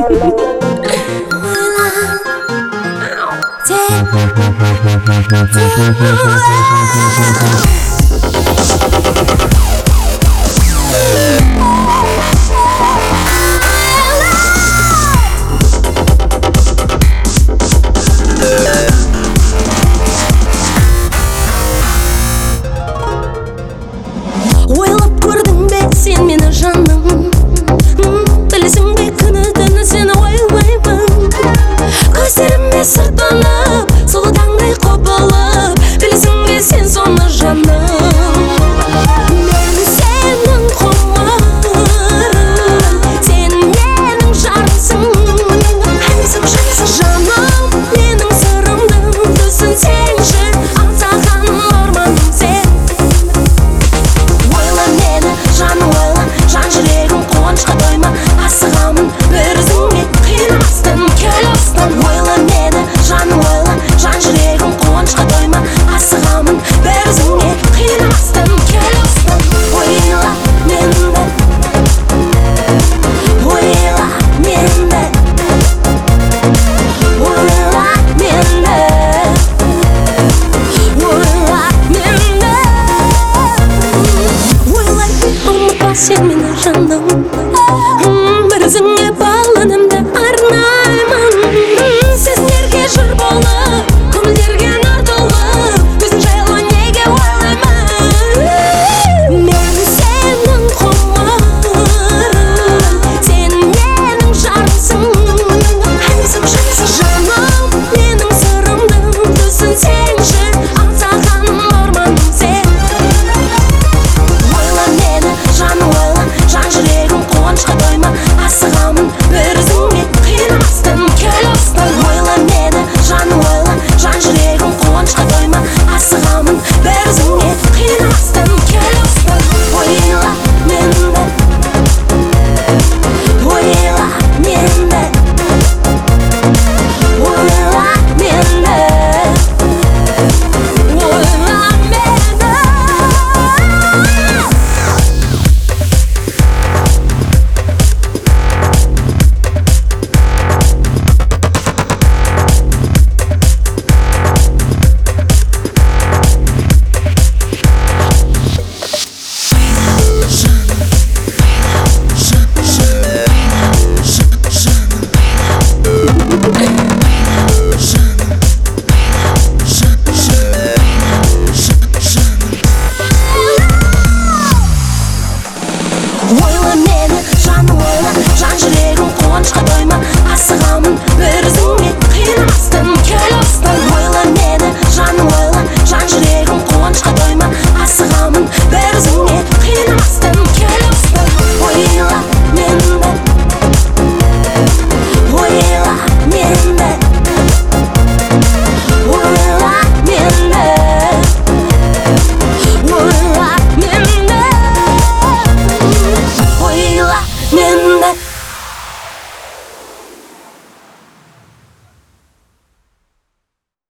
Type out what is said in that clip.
Ойлап көрдің бе сен мені жаным, білесің бе күні-түні сені ойлаймын. Көздеріме сыртанып, сұлу таңдай құбылып, білесің бе сен соны жаным. Мен сенің құмарым, сен менің жарымсың. Жаным, менің сырымды түсінсеңші, аңсаған арманым сен. Ойла мені, жаным ойла, жан жүрегім қуанышқа тойма, асығамын бір өзіңе қинамастан, кел осыдан. Ойла мені, жаным ойла, жан жүрегім қуанышқа тойма, асығамын бір өзіңе қинамастан, кел осыдан. Ойла мені, ойла мені, ойла мені, ойла мені. Ұмытпа сен мені жаным, бір өзіңе бағланымды арнаймын. Сезімдерге жыр болып, көңілдерге нар толып, өзің жайлы неге ойлаймын. Мен сенің құмарым, сен менің жарымсың. Жаным, менің сырымды түсінсеңші, аңсаған арманым сен. Ойла мені, жаным ойла, жан жүрегім қуанышқа тойма, асығамын бір өзіңе қинамастан, кел осыдан. Ойла мені, жаным ойла, жан жүрегім қуанышқа тойма, асығамын бір өзіңе қинамастан, кел осыдан. Ойла мені, ойла мені, ойла мені, ойла мені. Ойла мені, жаным ойла, жан жүрегім қуанышқа тойма, асығамын